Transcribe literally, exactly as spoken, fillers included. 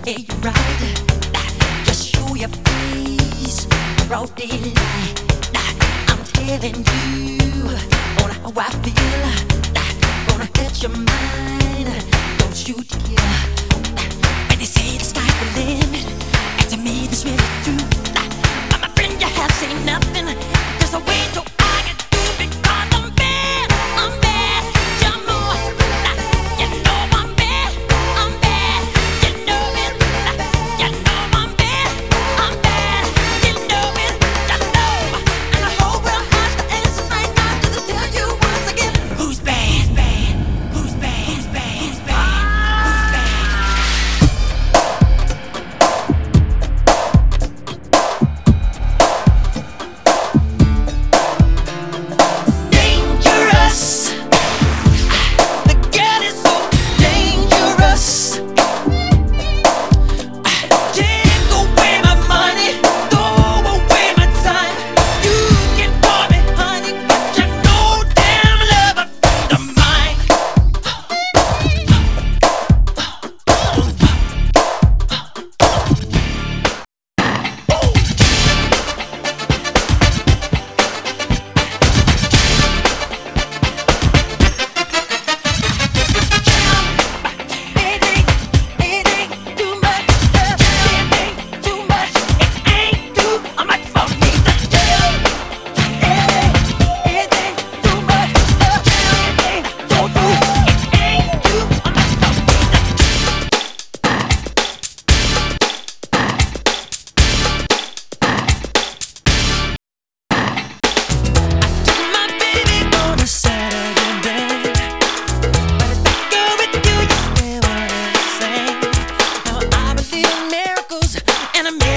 Yeah, you're right. Just show your face, broad daylight. I'm telling you on how I feel. Gonna hurt your mind. Don't you dare. And they say the sky's the limit, and to me this really true. But my friend, you have seen nothing. There's a way to I can do because I'm bad. I'm bad. You know, you know I'm bad. I'm bad. You know it. You know I'm bad. I'm bad. You know it. You know. And the whole world has to answer right now just to tell you once again who's bad. Who's bad? Who's bad? Who's bad? Who's bad? Dangerous. The girl is so dangerous. Take away my money, throw away my time. You can call me honey, but you know damn love I don't mind. It ain't, it ain't too much. It ain't too much. It ain't too much for me to tell. It ain't, it ain't too much. It ain't so true. It ain't too much for me to my baby on a Saturday night. But if I go with you, you swear what I'm saying. Now I believe in miracles and a miracle.